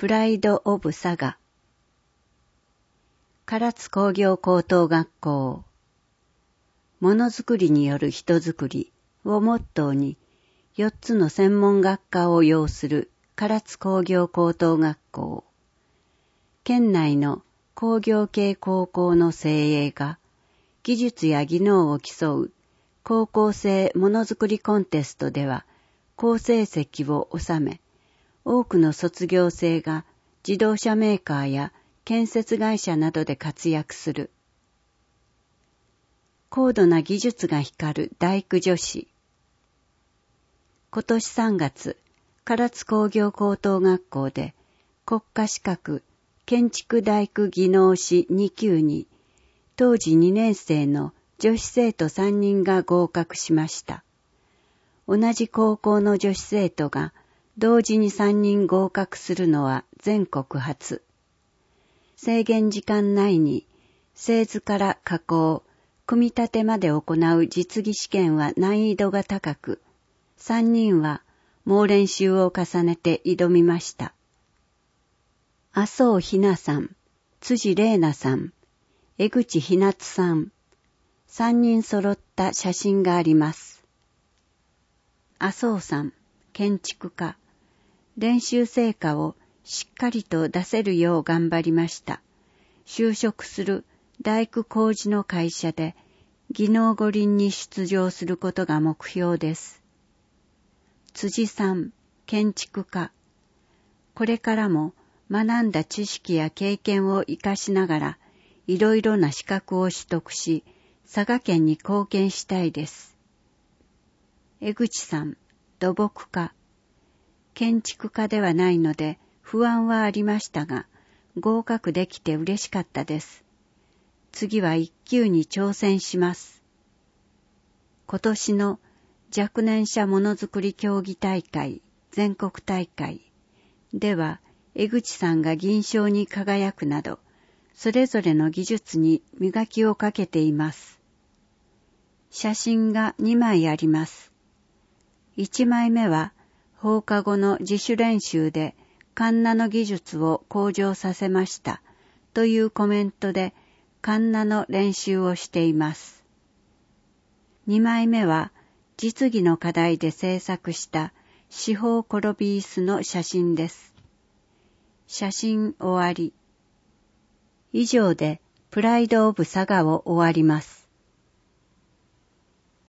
プライド・オブ・佐賀。唐津工業高等学校。ものづくりによる人づくりをモットーに、4つの専門学科を要する唐津工業高等学校。県内の工業系高校の精鋭が、技術や技能を競う高校生ものづくりコンテストでは、好成績を収め、多くの卒業生が自動車メーカーや建設会社などで活躍する。高度な技術が光る大工女子。今年3月、唐津工業高等学校で国家資格建築大工技能士2級に当時2年生の女子生徒3人が合格しました。同じ高校の女子生徒が同時に3人合格するのは全国初。制限時間内に製図から加工、組み立てまで行う実技試験は難易度が高く、3人は猛練習を重ねて挑みました。麻生ひなさん、辻玲奈さん、江口ひなつさん、3人揃った写真があります。麻生さん、建築家。練習成果をしっかりと出せるよう頑張りました。就職する大工工事の会社で技能五輪に出場することが目標です。辻さん、建築家。これからも学んだ知識や経験を活かしながらいろいろな資格を取得し、佐賀県に貢献したいです。江口さん、土木家。建築家ではないので不安はありましたが、合格できて嬉しかったです。次は1級に挑戦します。今年の若年者ものづくり競技大会、全国大会では、江口さんが銀賞に輝くなど、それぞれの技術に磨きをかけています。写真が2枚あります。1枚目は、放課後の自主練習でカンナの技術を向上させましたというコメントでカンナの練習をしています。2枚目は実技の課題で制作した四方転び椅子の写真です。写真終わり。以上でプライドオブ佐賀を終わります。